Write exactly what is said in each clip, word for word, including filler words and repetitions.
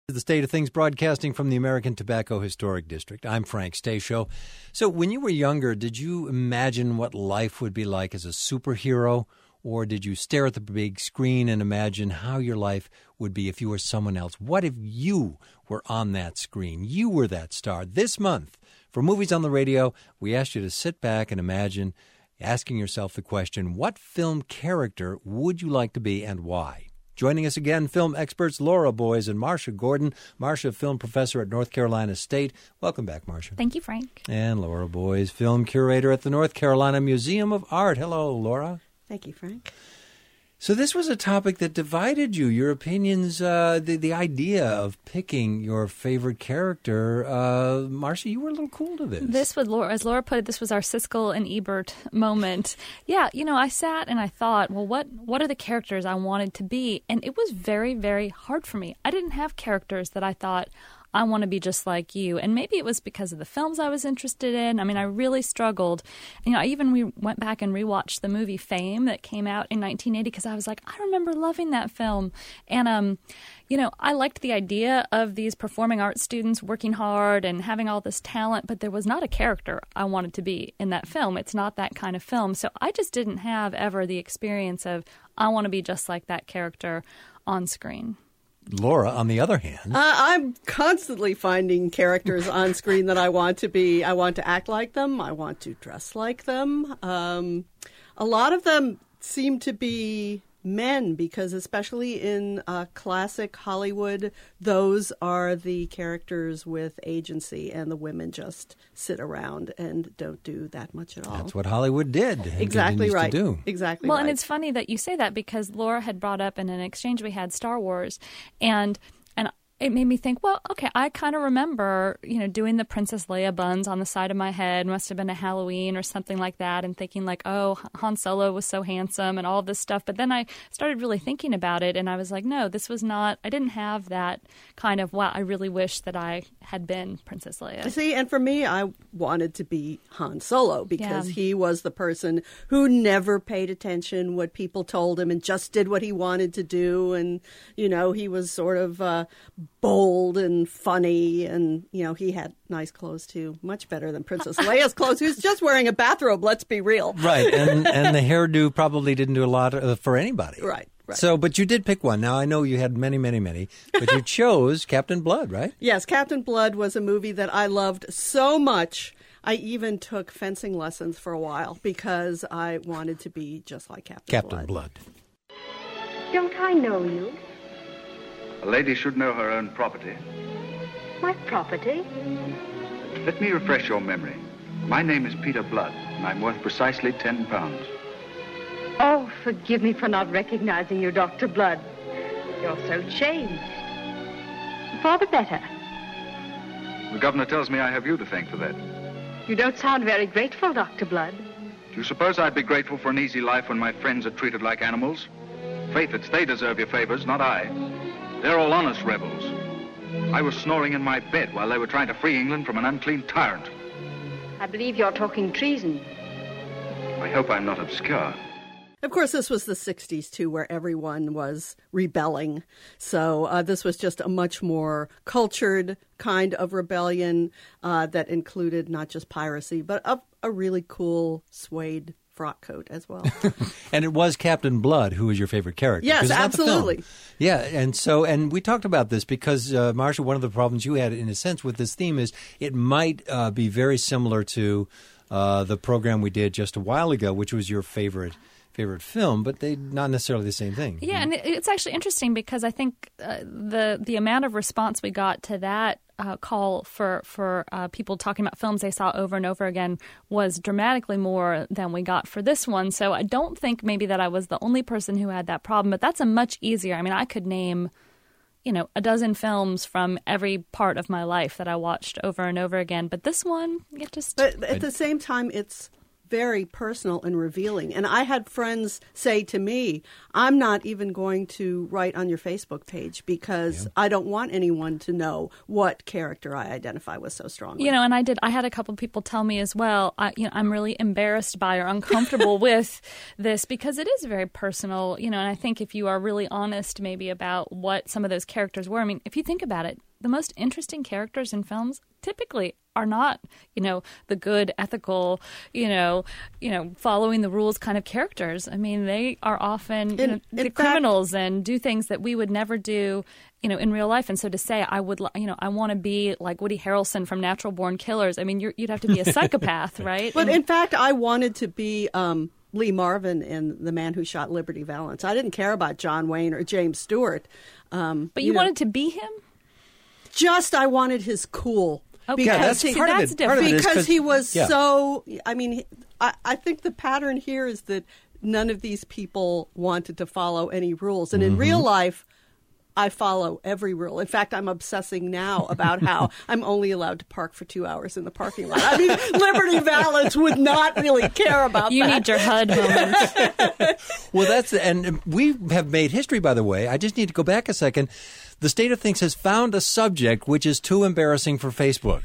The State of Things, broadcasting from the American Tobacco Historic District. I'm Frank Stasio. So when you were younger, did you imagine what life would be like as a superhero? Or did you stare at the big screen and imagine how your life would be if you were someone else? What if you were on that screen? You were that star. This month, for Movies on the Radio, we asked you to sit back and imagine asking yourself the question, what film character would you like to be and why? Joining us again, film experts Laura Boys and Marcia Gordon. Marcia, film professor at North Carolina State. Welcome back, Marcia. Thank you, Frank. And Laura Boys, film curator at the North Carolina Museum of Art. Hello, Laura. Thank you, Frank. So this was a topic that divided you. Your opinions, uh, the, the idea of picking your favorite character. Uh, Marcia, you were a little cool to this. This would, Laura, as Laura put it, this was our Siskel and Ebert moment. Yeah, you know, I sat and I thought, well, what, what are the characters I wanted to be? And it was very, very hard for me. I didn't have characters that I thought, I want to be just like you. And maybe it was because of the films I was interested in. I mean, I really struggled. You know, I even re- went back and rewatched the movie Fame that came out in nineteen eighty because I was like, I remember loving that film. And, um, you know, I liked the idea of these performing arts students working hard and having all this talent, but there was not a character I wanted to be in that film. It's not that kind of film. So I just didn't have ever the experience of, I want to be just like that character on screen. Laura, on the other hand. Uh, I'm constantly finding characters on screen that I want to be. I want to act like them. I want to dress like them. Um, a lot of them seem to be men because especially in uh, classic Hollywood, those are the characters with agency and the women just sit around and don't do that much at all. That's what Hollywood did. And exactly right. To do. Exactly well, right. And it's funny that you say that because Laura had brought up in an exchange we had Star Wars, and and it made me think, well, okay, I kind of remember, you know, doing the Princess Leia buns on the side of my head. Must have been a Halloween or something like that, and thinking like, oh, Han Solo was so handsome and all this stuff. But then I started really thinking about it, and I was like, no, this was not, I didn't have that kind of, wow, I really wish that I had been Princess Leia. See, and for me, I wanted to be Han Solo because Yeah. he was the person who never paid attention what people told him and just did what he wanted to do. And, you know, he was sort of uh, bold and funny, and you know he had nice clothes too, much better than Princess Leia's clothes, who's just wearing a bathrobe. Let's be real, right? And and the hairdo probably didn't do a lot uh, for anybody, right? Right. So, but you did pick one. Now I know you had many, many, many, but you chose Captain Blood, right? Yes, Captain Blood was a movie that I loved so much. I even took fencing lessons for a while because I wanted to be just like Captain, Captain Blood. Blood. Don't I know you? A lady should know her own property. My property? Let me refresh your memory. My name is Peter Blood, and I'm worth precisely ten pounds. Oh, forgive me for not recognizing you, Doctor Blood. You're so changed. For the better. The governor tells me I have you to thank for that. You don't sound very grateful, Doctor Blood. Do you suppose I'd be grateful for an easy life when my friends are treated like animals? Faith, it's they deserve your favors, not I. They're all honest rebels. I was snoring in my bed while they were trying to free England from an unclean tyrant. I believe you're talking treason. I hope I'm not obscure. Of course, this was the sixties, too, where everyone was rebelling. So uh, this was just a much more cultured kind of rebellion uh, that included not just piracy, but a, a really cool suede frock coat as well. And it was Captain Blood who was your favorite character. Yes, 'cause it's not the film. absolutely. Yeah, and so, and we talked about this because, uh, Marcia, one of the problems you had, in a sense, with this theme is it might uh, be very similar to uh, the program we did just a while ago, which was your favorite favorite film, but they not necessarily the same thing. Yeah, and it's actually interesting because I think uh, the the amount of response we got to that uh, call for for uh, people talking about films they saw over and over again was dramatically more than we got for this one. So I don't think maybe that I was the only person who had that problem, but that's a much easier. I mean, I could name, you know, a dozen films from every part of my life that I watched over and over again, but this one, it just. But at the same time, it's very personal and revealing. And I had friends say to me, I'm not even going to write on your Facebook page because yeah. I don't want anyone to know what character I identify with so strongly. You know, and I did. I had a couple people tell me as well, I, you know, I'm really embarrassed by or uncomfortable with this because it is very personal, you know, and I think if you are really honest maybe about what some of those characters were, I mean, if you think about it, the most interesting characters in films typically are not, you know, the good, ethical, you know, you know, following the rules kind of characters. I mean, they are often you in, know, in the criminals and do things that we would never do, you know, in real life. And so to say, I would, you know, I want to be like Woody Harrelson from Natural Born Killers. I mean, you're, you'd have to be a psychopath, right? But and, in fact, I wanted to be um, Lee Marvin in The Man Who Shot Liberty Valance. I didn't care about John Wayne or James Stewart. Um, but you, you know, wanted to be him? Just I wanted his cool. Okay, yeah, that's See, part that's of it. Part of it is because he was yeah. so. I mean, I, I think the pattern here is that none of these people wanted to follow any rules, and in Mm-hmm. real life, I follow every rule. In fact, I'm obsessing now about how I'm only allowed to park for two hours in the parking lot. I mean, Liberty Valance would not really care about you that. You need your H U D moment. Well, that's and we have made history, by the way. I just need to go back a second. The State of Things has found a subject which is too embarrassing for Facebook.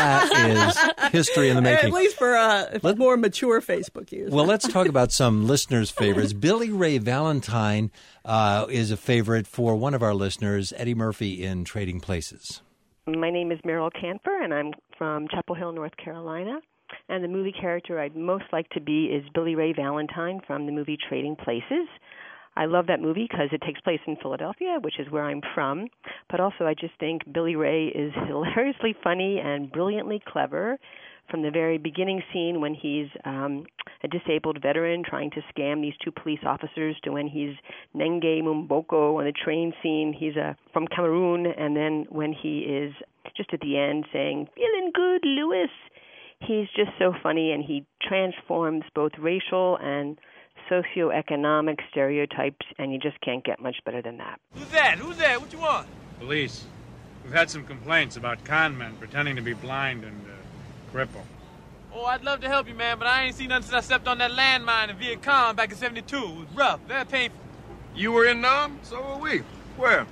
That is history in the making. At least for uh, Let, more mature Facebook users. Well, let's talk about some listeners' favorites. Billy Ray Valentine uh, is a favorite for one of our listeners, Eddie Murphy in Trading Places. My name is Meryl Canfer, and I'm from Chapel Hill, North Carolina. And the movie character I'd most like to be is Billy Ray Valentine from the movie Trading Places. I love that movie because it takes place in Philadelphia, which is where I'm from. But also I just think Billy Ray is hilariously funny and brilliantly clever. From the very beginning scene when he's um, a disabled veteran trying to scam these two police officers to when he's Nenge Mumboko on the train scene. He's uh, from Cameroon. And then when he is just at the end saying, "Feeling good, Lewis." He's just so funny, and he transforms both racial and socioeconomic stereotypes, and you just can't get much better than that. Who's that? Who's that? What you want? Police. We've had some complaints about con men pretending to be blind and uh, crippled. Oh, I'd love to help you, man, but I ain't seen nothing since I stepped on that landmine in Viet Cong back in seventy-two. It was rough, very painful. You were in Nam? So were we. Where?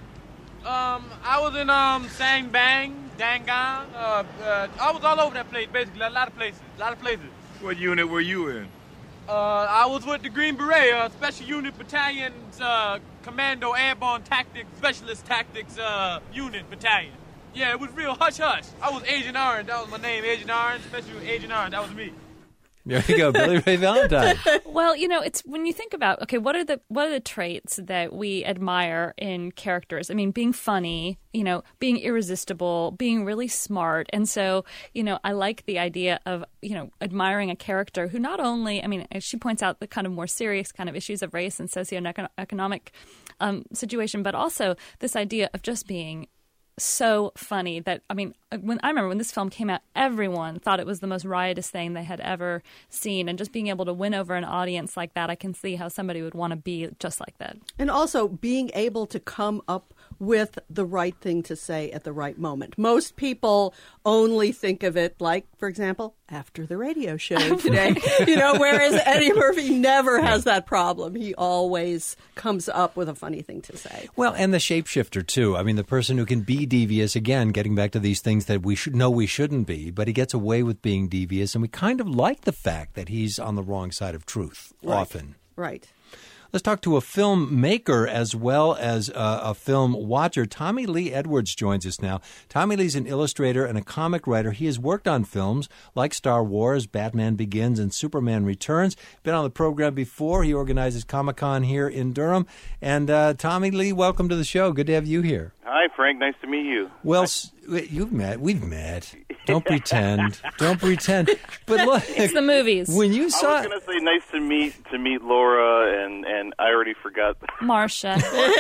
Um, I was in, um, Sang Bang, Dangang. Uh, uh, I was all over that place, basically. A lot of places. A lot of places. What unit were you in? Uh, I was with the Green Beret, uh, Special Unit Battalion's, uh, Commando Airborne Tactics, Specialist Tactics, uh, Unit Battalion. Yeah, it was real hush-hush. I was Agent Orange. That was my name, Agent Orange, Special Agent Orange. That was me. There you go, Billy Ray Valentine. Well, you know, it's when you think about, okay, what are the what are the traits that we admire in characters? I mean, being funny, you know, being irresistible, being really smart. And so, you know, I like the idea of, you know, admiring a character who not only, I mean, as she points out the kind of more serious kind of issues of race and socioeconomic um, situation, but also this idea of just being so funny that, I mean, when I remember when this film came out, everyone thought it was the most riotous thing they had ever seen. And just being able to win over an audience like that, I can see how somebody would want to be just like that. And also being able to come up with the right thing to say at the right moment. Most people only think of it like, for example, after the radio show today, you know, whereas Eddie Murphy never has that problem. He always comes up with a funny thing to say. Well, and the shapeshifter, too. I mean, the person who can be devious, again, getting back to these things that we should know we shouldn't be, but he gets away with being devious, and we kind of like the fact that he's on the wrong side of truth, Right. often. Right. Let's talk to a filmmaker as well as uh, a film watcher. Tommy Lee Edwards joins us now. Tommy Lee's an illustrator and a comic writer. He has worked on films like Star Wars, Batman Begins, and Superman Returns. Been on the program before. He organizes Comic-Con here in Durham. And uh, Tommy Lee, welcome to the show. Good to have you here. Hi, Frank. Nice to meet you. Well, s- you've met. We've met. Don't pretend. Don't pretend. But look, It's the movies. when you I saw, was going to say nice to meet to meet Laura, and, and I already forgot. Marcia.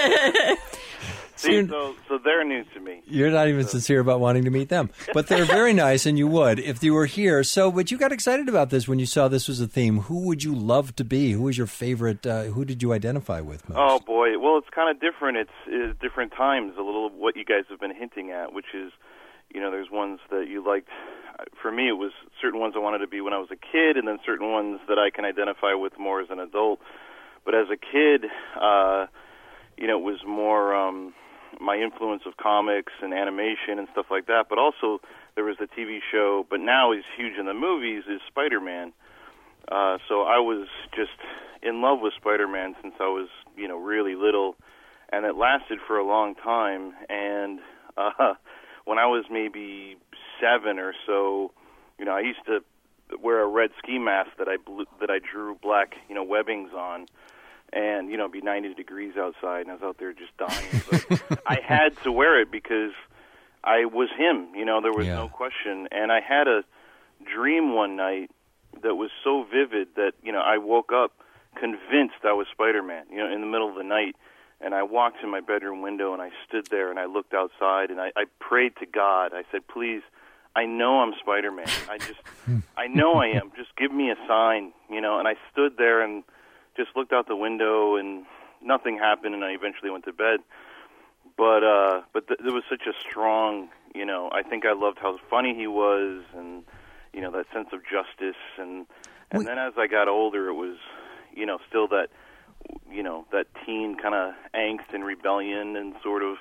See, so so they're news to me. you're not even sincere about wanting to meet them, but they're very nice, and you would if you were here. So, but you got excited about this when you saw this was a theme. Who would you love to be? Who was your favorite? Uh, who did you identify with most? Oh boy, well it's kind of different. It's, it's different times. A little of what you guys have been hinting at, which is, you know, there's ones that you liked for me, it was certain ones I wanted to be when I was a kid, and then certain ones that I can identify with more as an adult. But as a kid, uh, you know, it was more um, my influence of comics and animation and stuff like that. But also, there was the T V show, but now he's huge in the movies, is Spider-Man. Uh, so I was just in love with Spider-Man since I was, you know, really little, and it lasted for a long time. And uh, when I was maybe seven or so, you know, I used to wear a red ski mask that I blew, that I drew black, you know, webbings on, and you know, it'd be ninety degrees outside, and I was out there just dying. But I had to wear it because I was him. You know, there was Yeah. no question. And I had a dream one night that was so vivid that, you know, I woke up convinced I was Spider-Man, you know, in the middle of the night. And I walked to my bedroom window, and I stood there, and I looked outside, and I, I prayed to God. I said, please, I know I'm Spider-Man. I just, I know I am. Just give me a sign, you know. And I stood there and just looked out the window, and nothing happened, and I eventually went to bed. But uh, but th- there was such a strong, you know, I think I loved how funny he was, and, you know, that sense of justice. And, and Wait. then as I got older, it was, you know, still that, you know, that teen kind of angst and rebellion, and sort of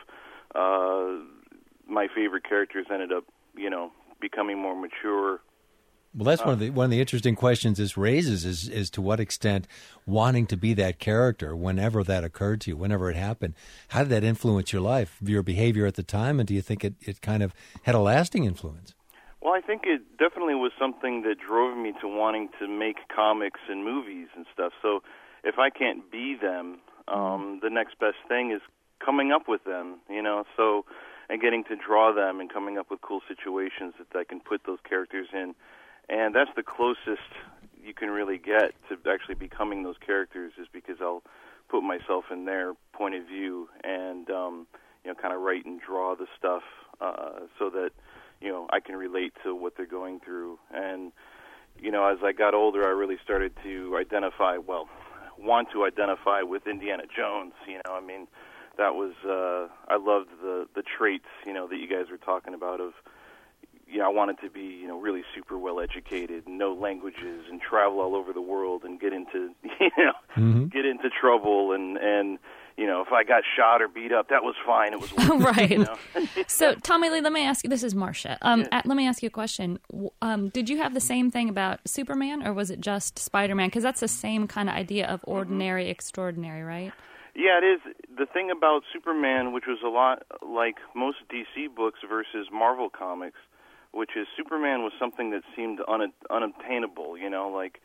uh, my favorite characters ended up, you know, becoming more mature. Well, that's one of the one of the interesting questions this raises is is to what extent wanting to be that character, whenever that occurred to you, whenever it happened, how did that influence your life, your behavior at the time, and do you think it, it kind of had a lasting influence? Well, I think it definitely was something that drove me to wanting to make comics and movies and stuff. So if I can't be them, um, the next best thing is coming up with them, you know, so and getting to draw them and coming up with cool situations that I can put those characters in. And that's the closest you can really get to actually becoming those characters, is because I'll put myself in their point of view and, um, you know, kind of write and draw the stuff uh, so that, you know, I can relate to what they're going through. And, you know, as I got older, I really started to identify, well, want to identify with Indiana Jones, you know, I mean, that was, uh, I loved the, the traits, you know, that you guys were talking about of, you know, I wanted to be, you know, really super well educated, know languages, and travel all over the world, and get into, you know, Mm-hmm. get into trouble, and and you know, if I got shot or beat up, that was fine. It was worth it, Right. you know? So, Tommy Lee, let me ask you. This is Marcia. Um, at, let me ask you a question. W- Um, did you have the same thing about Superman, or was it just Spider-Man? Because that's the same kind of idea of ordinary, extraordinary, right? Yeah, it is. The thing about Superman, which was a lot like most D C books versus Marvel comics, which is Superman was something that seemed un- unobtainable, you know, like,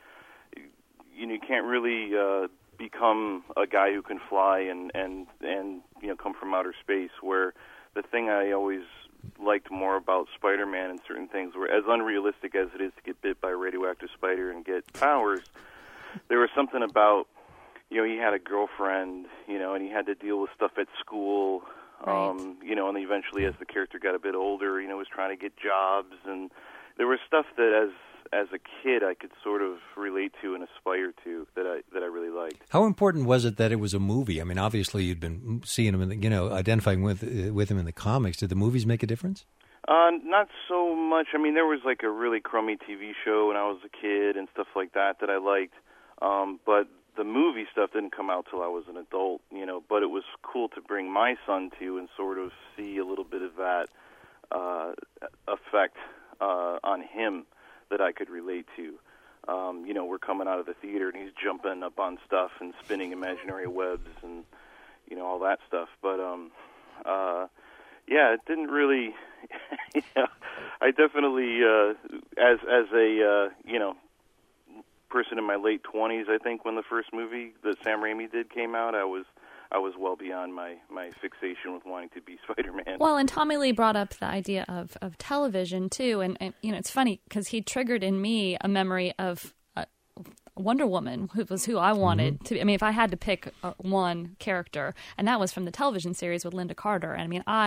you know, you can't really uh, become a guy who can fly and, and, and, you know, come from outer space, where the thing I always liked more about Spider-Man and certain things were, as unrealistic as it is to get bit by a radioactive spider and get powers, there was something about, you know, he had a girlfriend, you know, and he had to deal with stuff at school. Right. Um, you know, and eventually as the character got a bit older, you know, was trying to get jobs, and there was stuff that as as a kid I could sort of relate to and aspire to that I that I really liked. How important was it that it was a movie? I mean, obviously you'd been seeing him, in the, you know, identifying with uh, with him in the comics. Did the movies make a difference? Uh, not so much. I mean, there was like a really crummy T V show when I was a kid and stuff like that that I liked, um, but the movie stuff didn't come out till I was an adult, you know, but it was cool to bring my son to and sort of see a little bit of that uh, effect uh, on him that I could relate to. Um, you know, we're coming out of the theater and he's jumping up on stuff and spinning imaginary webs and, you know, all that stuff. But, um, uh, yeah, it didn't really, you know, I definitely, uh, as, as a, uh, you know, person in my late twenties, I think, when the first movie that Sam Raimi did came out, I was I was well beyond my, my fixation with wanting to be Spider-Man. Well, and Tommy Lee brought up the idea of, of television, too. And, and, you know, it's funny because he triggered in me a memory of uh, Wonder Woman, who was who I wanted mm-hmm. to be. I mean, if I had to pick uh, one character, and that was from the television series with Linda Carter. And I mean, I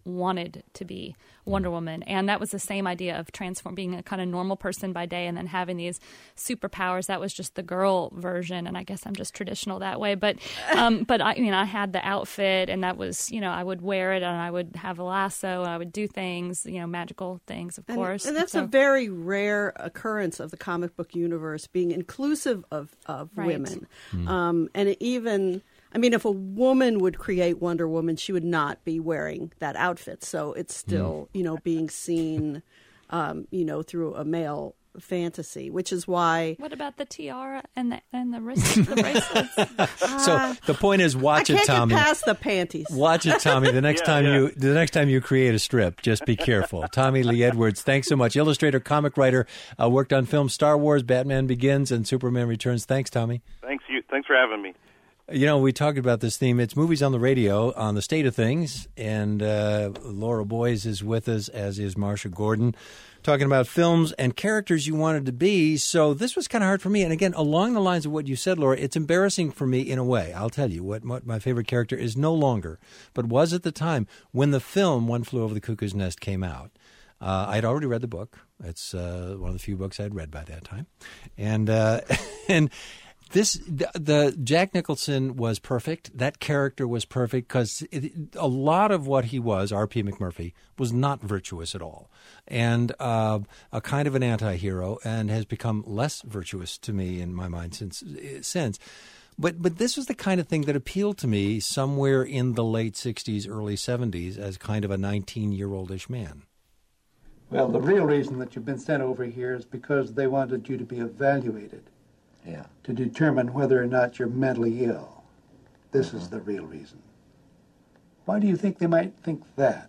wanted to be Wonder Woman. And that was the same idea of transform, being a kind of normal person by day and then having these superpowers. That was just the girl version, and I guess I'm just traditional that way. But um, but I, I mean, I had the outfit, and that was, you know, I would wear it, and I would have a lasso, and I would do things, you know, magical things, of and, course. And that's so, a very rare occurrence of the comic book universe being inclusive of, of right. women. Mm. Um, and it even... I mean, if a woman would create Wonder Woman, she would not be wearing that outfit. So it's still, mm. you know, being seen, um, you know, through a male fantasy, which is why. What about the tiara and the and the wrist, the bracelets? So uh, the point is, watch I it, can't Tommy. get past the panties. Watch it, Tommy. The next Yeah, time yeah. you the next time you create a strip, just be careful. Tommy Lee Edwards, thanks so much. Illustrator, comic writer, uh, worked on films Star Wars, Batman Begins, and Superman Returns. Thanks, Tommy. Thanks you. Thanks for having me. You know, we talked about this theme. It's Movies on the Radio on the State of Things, and uh, Laura Boyes is with us, as is Marsha Gordon, talking about films and characters you wanted to be. So this was kind of hard for me. And again, along the lines of what you said, Laura, it's embarrassing for me in a way. I'll tell you what, what my favorite character is no longer, but was at the time when the film One Flew Over the Cuckoo's Nest came out. Uh, I'd already read the book. It's uh, one of the few books I'd read by that time. And uh, and... This the, the Jack Nicholson was perfect. That character was perfect because a lot of what he was, R P McMurphy, was not virtuous at all, and uh, a kind of an anti-hero, and has become less virtuous to me in my mind since since. But but this was the kind of thing that appealed to me somewhere in the late sixties, early seventies, as kind of a nineteen-year-oldish man. Well, the real reason that you've been sent over here is because they wanted you to be evaluated. Yeah. To determine whether or not you're mentally ill. This is the real reason. Why do you think they might think that?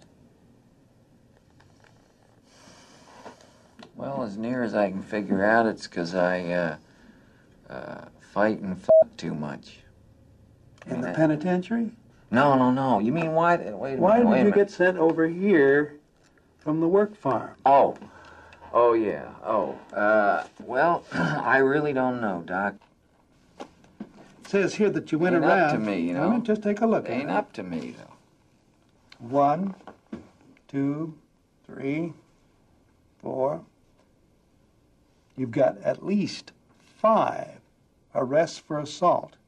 Well, as near as I can figure out, it's because I uh, uh, fight and fuck too much. In And the that- penitentiary? No, no, no. You mean why? Wait a minute. Why wait did a you minute. get sent over here from the work farm? Oh. Oh, yeah. Oh. Uh, well, I really don't know, Doc. It says here that you went Ain't around. up to me, you know. Let me just take a look at Ain't it. up to me, though. One, two, three, four. You've got at least five arrests for assault.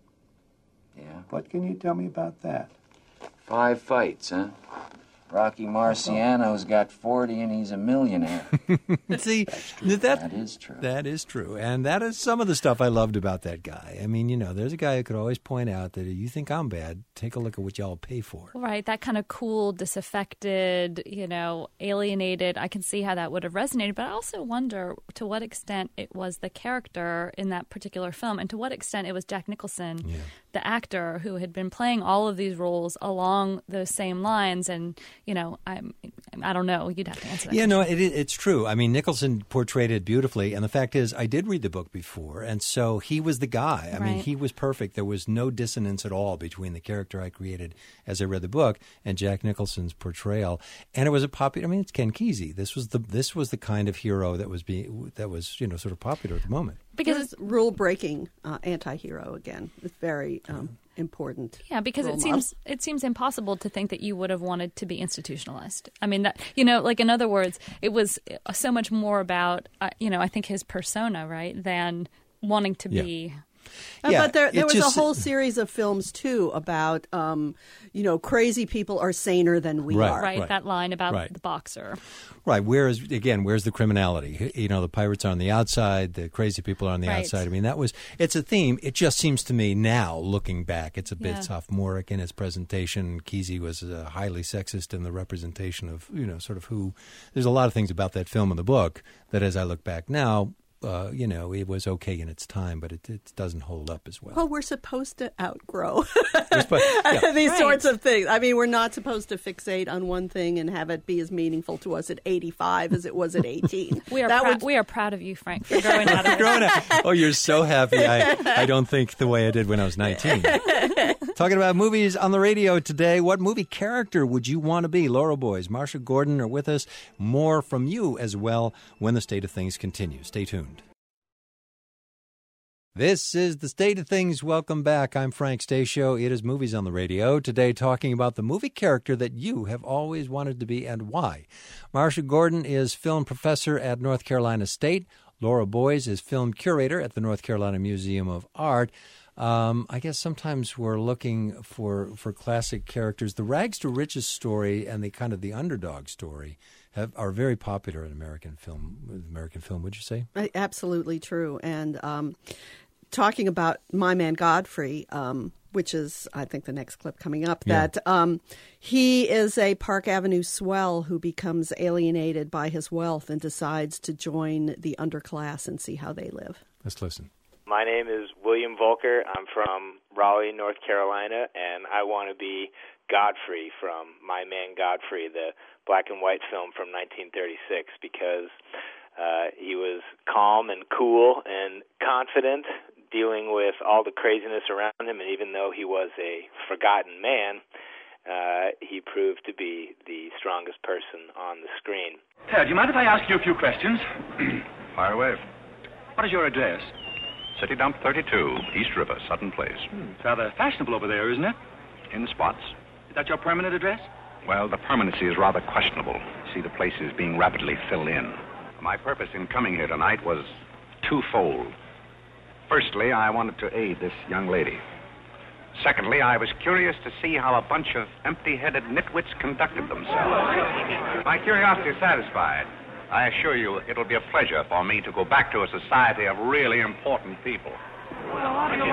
Yeah. What can you tell me about that? Five fights, huh? Rocky Marciano's got forty and he's a millionaire. See, that, That is true. That is true. And that is some of the stuff I loved about that guy. I mean, you know, there's a guy who could always point out that you think I'm bad, take a look at what y'all pay for. Right, that kind of cool, disaffected, you know, alienated. I can see how that would have resonated, but I also wonder to what extent it was the character in that particular film and to what extent it was Jack Nicholson, Yeah. the actor who had been playing all of these roles along those same lines. And, you know, I'm, I don't know. You'd have to answer that. Yeah, question. no, it, it's true. I mean, Nicholson portrayed it beautifully. And the fact is, I did read the book before. And so he was the guy. I mean, Right. he was perfect. There was no dissonance at all between the character I created as I read the book and Jack Nicholson's portrayal. And it was a popular, I mean, it's Ken Kesey. This was the this was the kind of hero that was being, that was, you know, sort of popular at the moment. Because it's rule-breaking uh, anti-hero again. It's very um, important. Yeah, because role it model. seems it seems impossible to think that you would have wanted to be institutionalized. I mean, that, you know, like in other words, it was so much more about, uh, you know, I think his persona, right, than wanting to Yeah. be. Uh, Yeah, but there, there it's was just- a whole series of films too about, um, you know, crazy people are saner than we Right. are. Right, Right. that line about Right. the boxer. Right. Whereas, again, where's the criminality? You know, the pirates are on the outside, the crazy people are on the Right. outside. I mean, that was, it's a theme. It just seems to me now, looking back, it's a bit Yeah. sophomoric in its presentation. Kesey was uh, highly sexist in the representation of, you know, sort of who, there's a lot of things about that film in the book that as I look back now, uh, you know, it was okay in its time, but it, it doesn't hold up as well. Well, we're supposed to outgrow But, yeah. these Right. sorts of things. I mean, we're not supposed to fixate on one thing and have it be as meaningful to us at eighty-five as it was at eighteen. We are That prou- would- we are proud of you, Frank, for growing out of it. Growing up. Oh, you're so happy. I, I don't think the way I did when I was nineteen. Talking about movies on the radio today. What movie character would you want to be? Laura Boyes, Marsha Gordon are with us. More from you as well when the State of Things continues. Stay tuned. This is The State of Things. Welcome back. I'm Frank Stasio. It is Movies on the Radio. Today talking about the movie character that you have always wanted to be and why. Marcia Gordon is film professor at North Carolina State. Laura Boys is film curator at the North Carolina Museum of Art. Um, I guess sometimes we're looking for, for classic characters. The rags to riches story and the kind of the underdog story have, are very popular in American film. American film, would you say? Absolutely true. And um, talking about My Man Godfrey, um, which is, I think, the next clip coming up, Yeah. that um, he is a Park Avenue swell who becomes alienated by his wealth and decides to join the underclass and see how they live. Let's listen. My name is William Volker. I'm from Raleigh, North Carolina, and I want to be Godfrey from My Man Godfrey, the black and white film from nineteen thirty-six, because uh, he was calm and cool and confident, dealing with all the craziness around him, and even though he was a forgotten man, uh, he proved to be the strongest person on the screen. Herr, do you mind if I ask you a few questions? Fire away. What is your address? City Dump thirty-two, East River, Sutton Place. Hmm, it's rather fashionable over there, isn't it? In spots. Is that your permanent address? Well, the permanency is rather questionable. See, the place is being rapidly filled in. My purpose in coming here tonight was twofold. Firstly, I wanted to aid this young lady. Secondly, I was curious to see how a bunch of empty-headed nitwits conducted themselves. My curiosity is satisfied. I assure you it'll be a pleasure for me to go back to a society of really important people. What did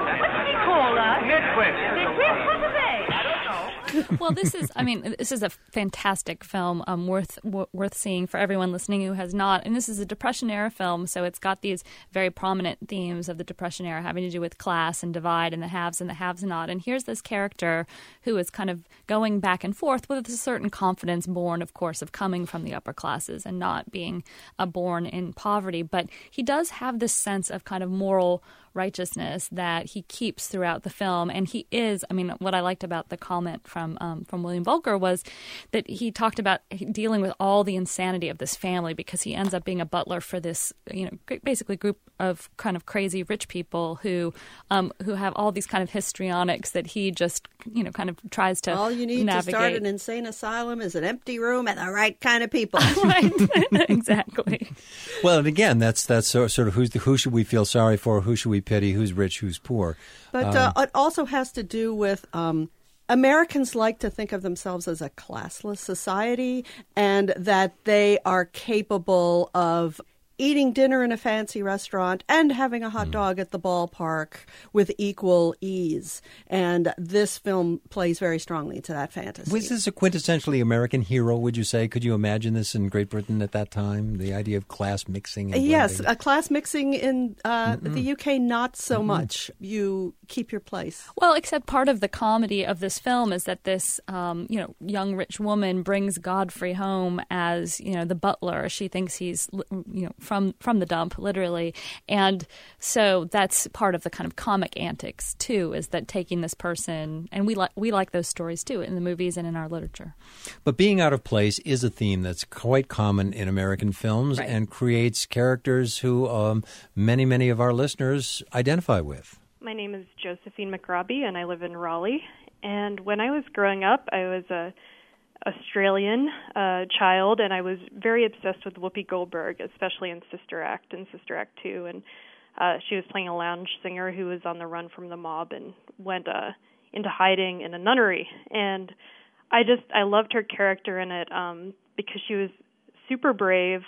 he call us? Nitwit. Nitwit? What are they? I don't know. Well, this is, I mean, this is a fantastic film, um, worth w- worth seeing for everyone listening who has not. And this is a Depression-era film, so it's got these very prominent themes of the Depression era having to do with class and divide and the haves and the haves-not. And here's this character who is kind of going back and forth with a certain confidence born, of course, of coming from the upper classes and not being uh, born in poverty. But he does have this sense of kind of moral righteousness that he keeps throughout the film. And he is, I mean, what I liked about the comment from um, from William Volker was that he talked about dealing with all the insanity of this family, because he ends up being a butler for this, you know, basically group of kind of crazy rich people who um, who have all these kind of histrionics that he just, you know, kind of tries to All you need navigate. to start an insane asylum is an empty room and the right kind of people. Right, exactly. Well, and again, that's that's sort of who's the, who should we feel sorry for, who should we pity, who's rich, who's poor. But Um, uh, it also has to do with um, Americans like to think of themselves as a classless society, and that they are capable of eating dinner in a fancy restaurant and having a hot dog at the ballpark with equal ease. And this film plays very strongly to that fantasy. Was this a quintessentially American hero, would you say? Could you imagine this in Great Britain at that time? The idea of class mixing? And Yes, blending? a class mixing in uh, the U K, not so mm-hmm. much. You keep your place. Well, except part of the comedy of this film is that this, um, you know, young rich woman brings Godfrey home as, you know, the butler. She thinks he's, you know, from from the dump, literally. And so that's part of the kind of comic antics, too, is that taking this person, and we like we like those stories, too, in the movies and in our literature. But being out of place is a theme that's quite common in American films, right, and creates characters who um, many, many of our listeners identify with. My name is Josephine McRobbie, and I live in Raleigh. And when I was growing up, I was a Australian uh, child, and I was very obsessed with Whoopi Goldberg, especially in Sister Act and Sister Act two. And uh, she was playing a lounge singer who was on the run from the mob and went uh, into hiding in a nunnery. And I just, I loved her character in it um, because she was super brave.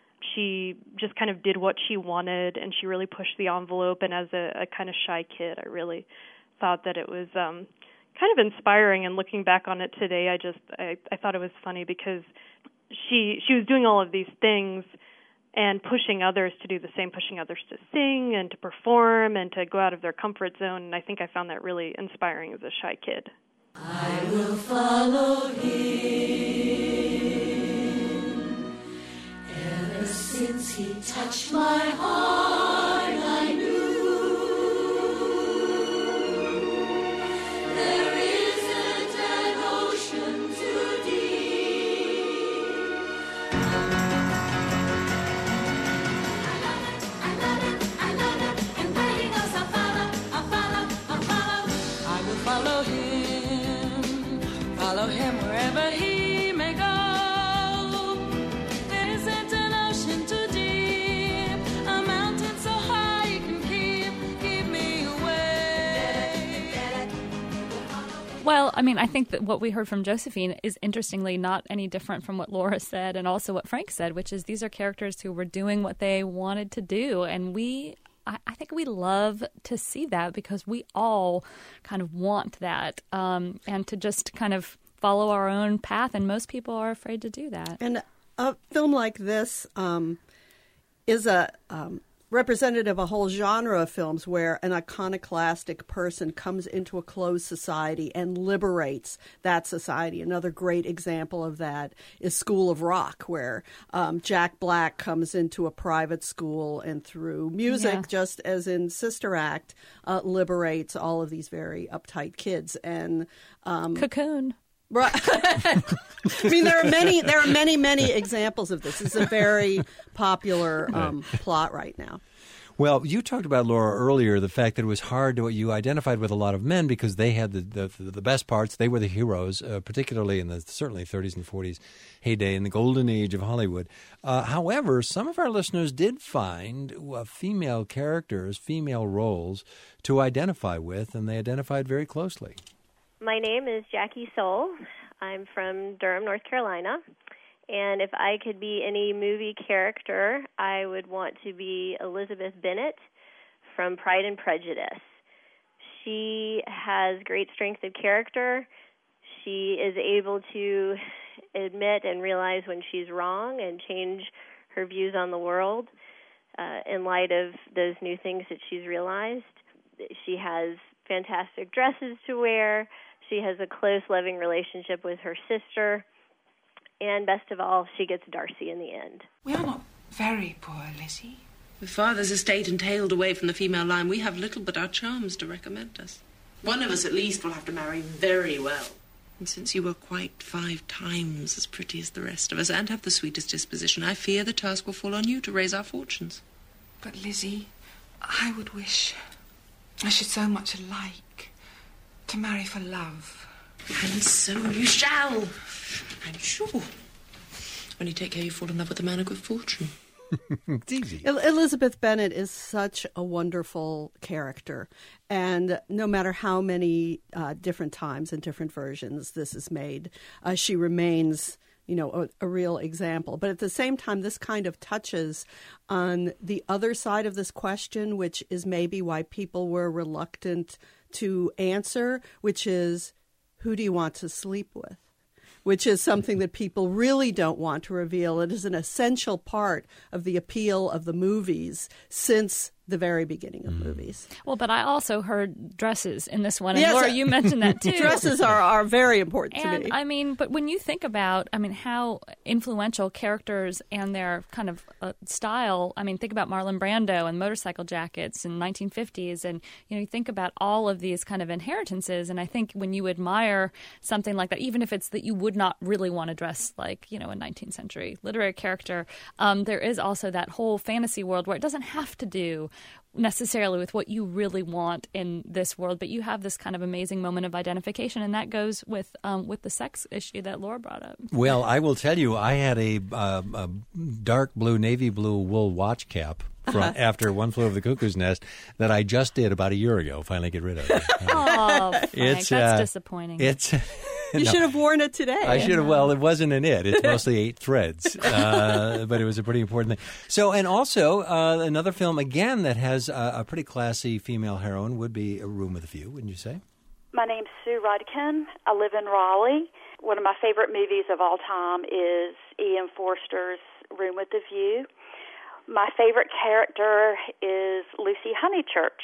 She just kind of did what she wanted, and she really pushed the envelope. And as a, a kind of shy kid, I really thought that it was um, kind of inspiring. And looking back on it today, I just I, I thought it was funny because she she was doing all of these things and pushing others to do the same, pushing others to sing and to perform and to go out of their comfort zone. And I think I found that really inspiring as a shy kid. I will follow him. Ever since he touched my heart, I knew there isn't an ocean too deep. I love it, I love it, I love it, and when he I mean, I think that what we heard from Josephine is interestingly not any different from what Laura said and also what Frank said, which is these are characters who were doing what they wanted to do. And we, I, I think we love to see that because we all kind of want that um, and to just kind of follow our own path. And most people are afraid to do that. And a film like this um, is a... Um, representative of a whole genre of films where an iconoclastic person comes into a closed society and liberates that society. Another great example of that is School of Rock, where um, Jack Black comes into a private school and through music, Yeah. just as in Sister Act, uh, liberates all of these very uptight kids. And um, Cocoon. Right. I mean, there are many, there are many, many examples of this. It's a very popular um, plot right now. Well, you talked about, Laura, earlier, the fact that it was hard to, you identified with a lot of men because they had the the, the best parts. They were the heroes, uh, particularly in the certainly thirties and forties heyday, in the golden age of Hollywood. Uh, however, some of our listeners did find uh, female characters, female roles to identify with, and they identified very closely. My name is Jackie Soul. I'm from Durham, North Carolina. And if I could be any movie character, I would want to be Elizabeth Bennet from Pride and Prejudice. She has great strength of character. She is able to admit and realize when she's wrong and change her views on the world uh, in light of those new things that she's realized. She has fantastic dresses to wear. She has a close, loving relationship with her sister. And best of all, she gets Darcy in the end. We are not very poor, Lizzie. With father's estate entailed away from the female line, we have little but our charms to recommend us. One of us at least will have to marry very well. And since you were quite five times as pretty as the rest of us and have the sweetest disposition, I fear the task will fall on you to raise our fortunes. But, Lizzie, I would wish I should so much alike to marry for love. And so you shall. I'm sure. Only take care you fall in love with a man of good fortune. It's easy. El- Elizabeth Bennet is such a wonderful character. And no matter how many uh, different times and different versions this is made, uh, she remains, you know, a, a real example. But at the same time, this kind of touches on the other side of this question, which is maybe why people were reluctant to answer, which is, who do you want to sleep with? Which is something that people really don't want to reveal. It is an essential part of the appeal of the movies since the very beginning of mm. movies. Well, but I also heard dresses in this one. And yes, Laura, you mentioned that too. Dresses are, are very important and, to me. I mean, but when you think about, I mean, how influential characters and their kind of uh, style, I mean, think about Marlon Brando and Motorcycle Jackets in nineteen fifties. And, you know, you think about all of these kind of inheritances. And I think when you admire something like that, even if it's that you would not really want to dress like, you know, a nineteenth century literary character, um, there is also that whole fantasy world where it doesn't have to do necessarily with what you really want in this world, but you have this kind of amazing moment of identification, and that goes with um, with the sex issue that Laura brought up. Well, I will tell you, I had a, uh, a dark blue, navy blue wool watch cap from Uh-huh. after One Flew Over the Cuckoo's Nest that I just did about a year ago. Finally, get rid of it. Oh, Frank, It's, that's uh, disappointing. It's. You No. should have worn it today. I should have. Well, it wasn't an it. It's mostly eight threads, uh, but it was a pretty important thing. So, and also uh, another film again that has a, a pretty classy female heroine would be A Room with a View, wouldn't you say? My name's Sue Rudkin. I live in Raleigh. One of my favorite movies of all time is Ian Forster's Room with a View. My favorite character is Lucy Honeychurch.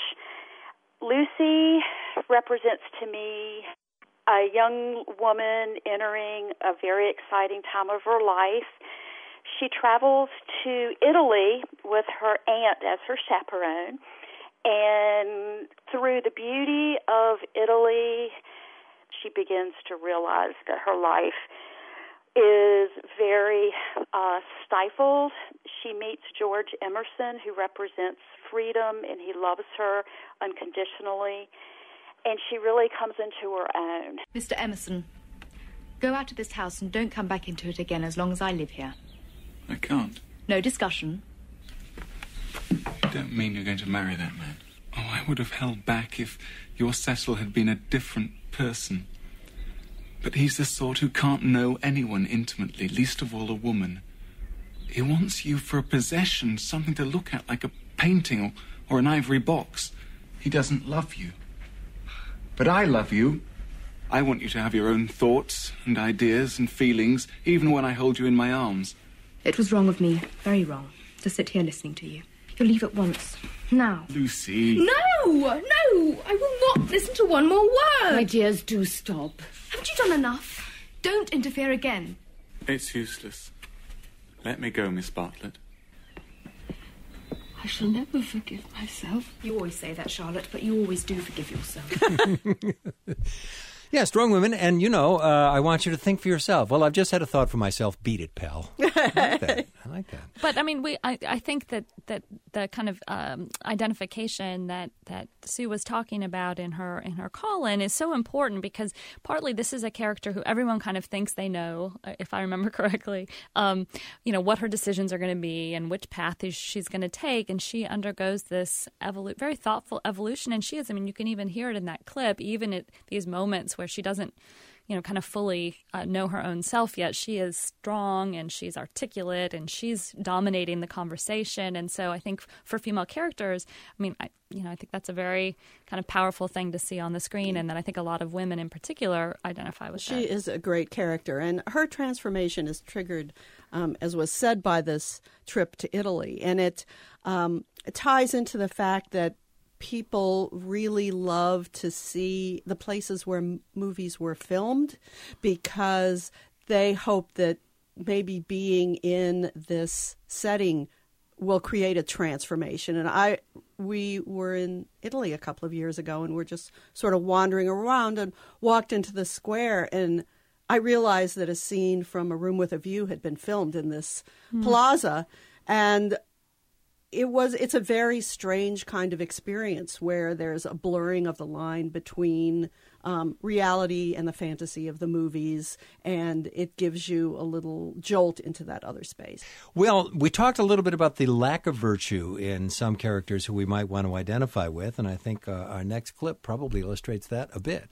Lucy represents to me a young woman entering a very exciting time of her life. She travels to Italy with her aunt as her chaperone, and through the beauty of Italy, she begins to realize that her life is very uh, stifled. She meets George Emerson, who represents freedom, and he loves her unconditionally. And she really comes into her own. Mister Emerson, go out of this house and don't come back into it again as long as I live here. I can't. No discussion. You don't mean you're going to marry that man? Oh, I would have held back if your Cecil had been a different person. But he's the sort who can't know anyone intimately, least of all a woman. He wants you for a possession, something to look at like a painting or, or an ivory box. He doesn't love you. But I love you. I want you to have your own thoughts and ideas and feelings, even when I hold you in my arms. It was wrong of me, very wrong, to sit here listening to you. You'll leave at once. Now. Lucy. No! No! I will not listen to one more word! My dears, do stop. Haven't you done enough? Don't interfere again. It's useless. Let me go, Miss Bartlett. I shall never forgive myself. You always say that, Charlotte, but you always do forgive yourself. Yeah, strong women, and, you know, uh, I want you to think for yourself. Well, I've just had a thought for myself. Beat it, pal. I like that. I like that. But, I mean, we. I, I think that, that the kind of um, identification that, that Sue was talking about in her in her call-in is so important because partly this is a character who everyone kind of thinks they know, if I remember correctly, um, you know, what her decisions are going to be and which path is she's going to take. And she undergoes this evolu- very thoughtful evolution. And she is, I mean, you can even hear it in that clip, even at these moments where she doesn't, you know, kind of fully uh, know her own self yet. She is strong and she's articulate and she's dominating the conversation. And so I think for female characters, I mean, I, you know, I think that's a very kind of powerful thing to see on the screen, and that I think a lot of women in particular identify with. She that. is a great character, and her transformation is triggered, um, as was said, by this trip to Italy. And it, um, it ties into the fact that people really love to see the places where m- movies were filmed because they hope that maybe being in this setting will create a transformation. And I, we were in Italy a couple of years ago and we're just sort of wandering around and walked into the square, and I realized that a scene from A Room with a View had been filmed in this mm. plaza, and It was. It's a very strange kind of experience where there's a blurring of the line between um, reality and the fantasy of the movies, and it gives you a little jolt into that other space. Well, we talked a little bit about the lack of virtue in some characters who we might want to identify with, and I think uh, our next clip probably illustrates that a bit.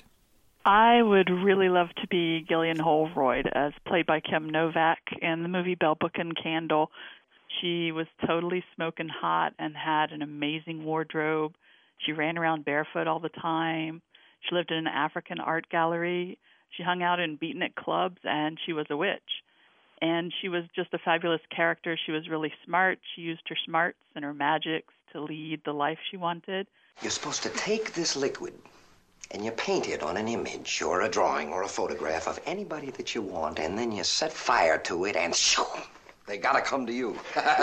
I would really love to be Gillian Holroyd, as played by Kim Novak in the movie Bell Book and Candle. She was totally smoking hot and had an amazing wardrobe. She ran around barefoot all the time. She lived in an African art gallery. She hung out in beatnik clubs, and she was a witch. And she was just a fabulous character. She was really smart. She used her smarts and her magics to lead the life she wanted. You're supposed to take this liquid and you paint it on an image or a drawing or a photograph of anybody that you want, and then you set fire to it and shoo! They gotta come to you.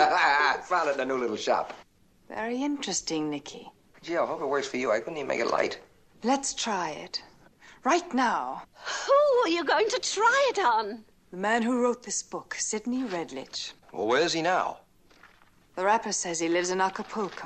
I found it in a new little shop. Very interesting, Nicky. Gee, I hope it works for you. I couldn't even make it light. Let's try it. Right now. Who are you going to try it on? The man who wrote this book, Sidney Redlich. Well, where's he now? The rapper says he lives in Acapulco.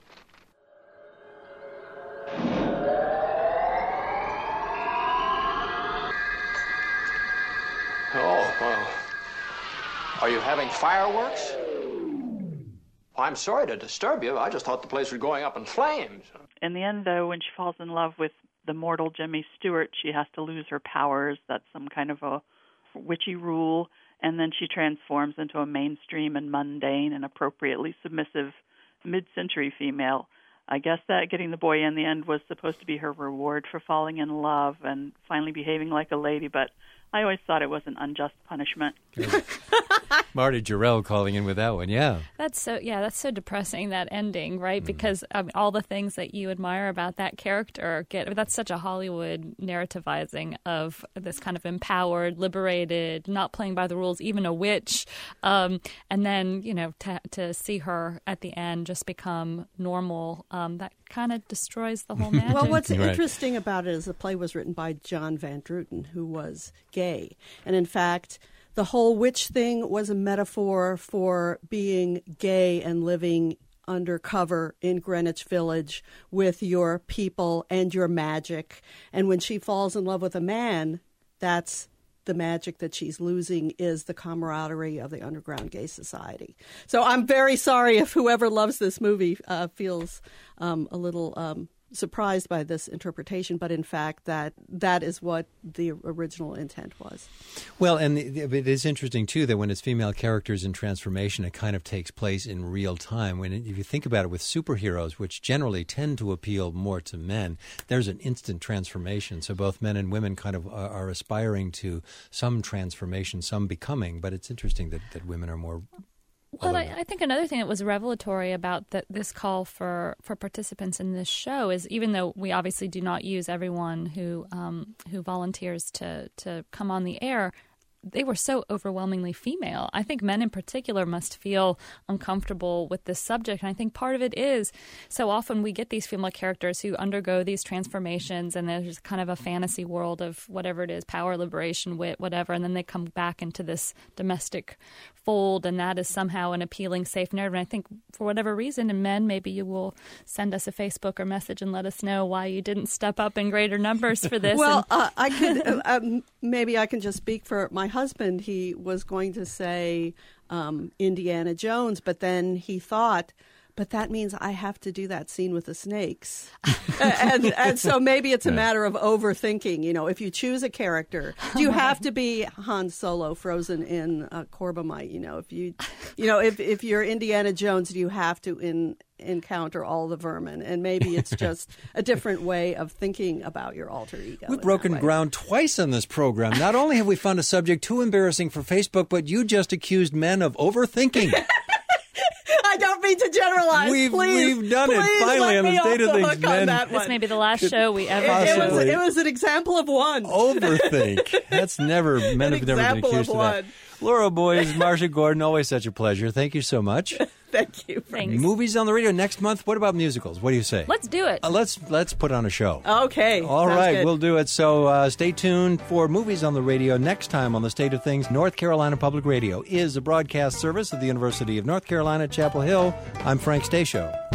Oh, well. Are you having fireworks? I'm sorry to disturb you. I just thought the place was going up in flames. In the end, though, when she falls in love with the mortal Jimmy Stewart, she has to lose her powers. That's some kind of a witchy rule. And then she transforms into a mainstream and mundane and appropriately submissive mid-century female. I guess that getting the boy in the end was supposed to be her reward for falling in love and finally behaving like a lady, but I always thought it was an unjust punishment. Marty Jarrell calling in with that one, yeah. That's so, yeah, that's so depressing, that ending, right? Mm. Because I mean, all the things that you admire about that character get, that's such a Hollywood narrativizing of this kind of empowered, liberated, not playing by the rules, even a witch. Um, and then, you know, to, to see her at the end just become normal, um, that kind of destroys the whole magic. Well, what's right. interesting about it is the play was written by John Van Druten, who was gay. And in fact, the whole witch thing was a metaphor for being gay and living undercover in Greenwich Village with your people and your magic. And when she falls in love with a man, that's the magic that she's losing, is the camaraderie of the underground gay society. So I'm very sorry if whoever loves this movie uh, feels um, a little um, surprised by this interpretation, but in fact, that that is what the original intent was. Well, and the, it is interesting, too, that when it's female characters in transformation, it kind of takes place in real time. When it, if you think about it with superheroes, which generally tend to appeal more to men, there's an instant transformation. So both men and women kind of are, are aspiring to some transformation, some becoming. But it's interesting that, that women are more... Well, I, I think another thing that was revelatory about the, this call for, for participants in this show is, even though we obviously do not use everyone who um, who volunteers to, to come on the air, they were so overwhelmingly female. I think men in particular must feel uncomfortable with this subject. And I think part of it is so often we get these female characters who undergo these transformations, and there's kind of a fantasy world of whatever it is, power, liberation, wit, whatever. And then they come back into this domestic fold, and that is somehow an appealing, safe narrative. And I think for whatever reason, and men, maybe you will send us a Facebook or message and let us know why you didn't step up in greater numbers for this. Well, and- uh, I could uh, um, maybe I can just speak for my husband. He was going to say um, Indiana Jones, but then he thought, but that means I have to do that scene with the snakes. and, and so maybe it's a matter of overthinking. You know, if you choose a character, do you have to be Han Solo frozen in uh, Corbomite? You know, if you, you know, if, if you're Indiana Jones, do you have to in, encounter all the vermin? And maybe it's just a different way of thinking about your alter ego. We've broken ground twice on this program. Not only have we found a subject too embarrassing for Facebook, but you just accused men of overthinking. I don't mean to generalize. We've, please, we've done please it finally on the State of Things, men. This may be the last show we ever it, do. it, was, it was an example of one. Overthink. That's never, men have never been accused of, of that. Laura Boyes, Marcia Gordon, always such a pleasure. Thank you so much. Thank you. Thanks. Movies on the radio next month. What about musicals? What do you say? Let's do it. Uh, let's let's put on a show. Okay. All Sounds right, good. we'll do it. So uh, stay tuned for Movies on the Radio next time on the State of Things. North Carolina Public Radio is a broadcast service of the University of North Carolina, Chapel Hill. I'm Frank Stasio.